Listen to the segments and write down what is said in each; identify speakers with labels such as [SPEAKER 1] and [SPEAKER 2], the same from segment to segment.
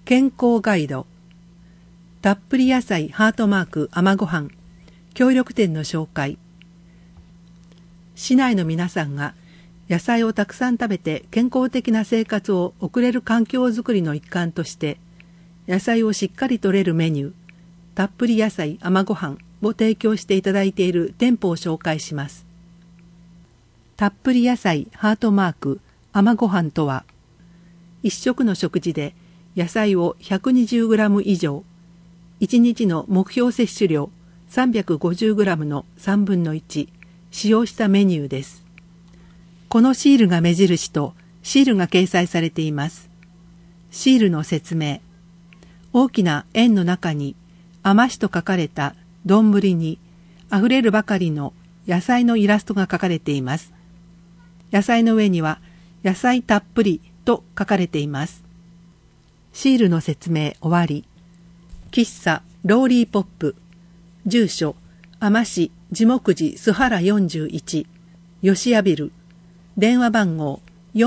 [SPEAKER 1] 健康ガイド、たっぷり野菜ハートマーク甘ごはん、協力店の紹介。市内の皆さんが野菜をたくさん食べて健康的な生活を送れる環境づくりの一環として、野菜をしっかり摂れるメニュー、たっぷり野菜甘ごはんを提供していただいている店舗を紹介します。たっぷり野菜ハートマーク甘ごはんとは、一食の食事で野菜を 120g 以上、1日の目標摂取量 350g の3分の1、使用したメニューです。このシールが目印とシールが掲載されています。シールの説明。大きな円の中に甘しと書かれた丼に溢れるばかりの野菜のイラストが描かれています。野菜の上には野菜たっぷりと書かれています。シールの説明終わり。喫茶ローリーポップ。住所甘市地木寺須原41吉谷ビル。電話番号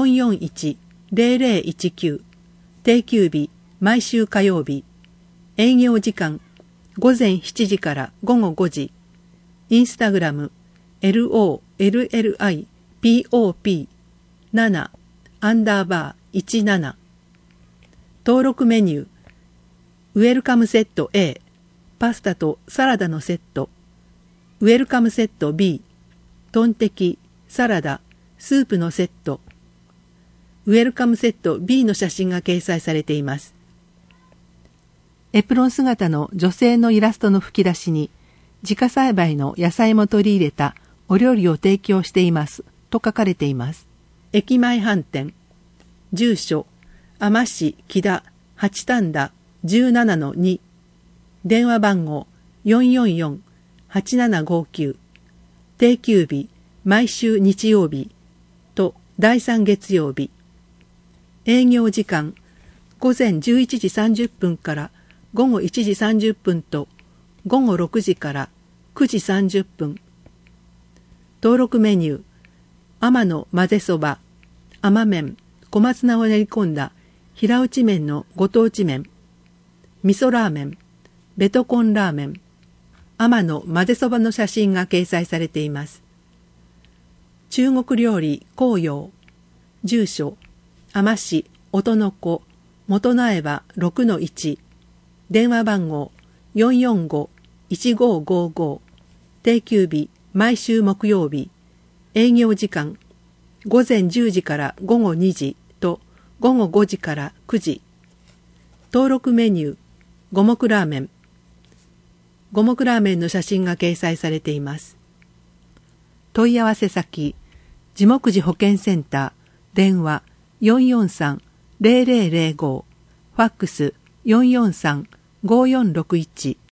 [SPEAKER 1] 441-0019。定休日毎週火曜日。営業時間午前7時から午後5時。インスタグラム LOLLIPOP7_17。登録メニューウェルカムセット A パスタとサラダのセット、ウェルカムセット B トンテキ、サラダ、スープのセット、ウェルカムセット B の写真が掲載されています。エプロン姿の女性のイラストの吹き出しに、自家栽培の野菜も取り入れたお料理を提供していますと書かれています。駅前飯店、住所甘市木田八反田 17-2。電話番号 444-8759。定休日毎週日曜日と第3月曜日。営業時間午前11時30分から午後1時30分と午後6時から9時30分。登録メニュー甘の混ぜそば、甘麺、小松菜を練り込んだ平打ち麺のご当地麺、味噌ラーメン、ベトコンラーメン、甘の混ぜそばの写真が掲載されています。中国料理紅葉、住所甘市音の子元苗場 6-1。電話番号 445-1555。定休日毎週木曜日。営業時間午前10時から午後2時と午後5時から9時。登録メニュー五目ラーメン。五目ラーメンの写真が掲載されています。問い合わせ先地木寺保健センター。電話 443-0005。ファックス 443-5461。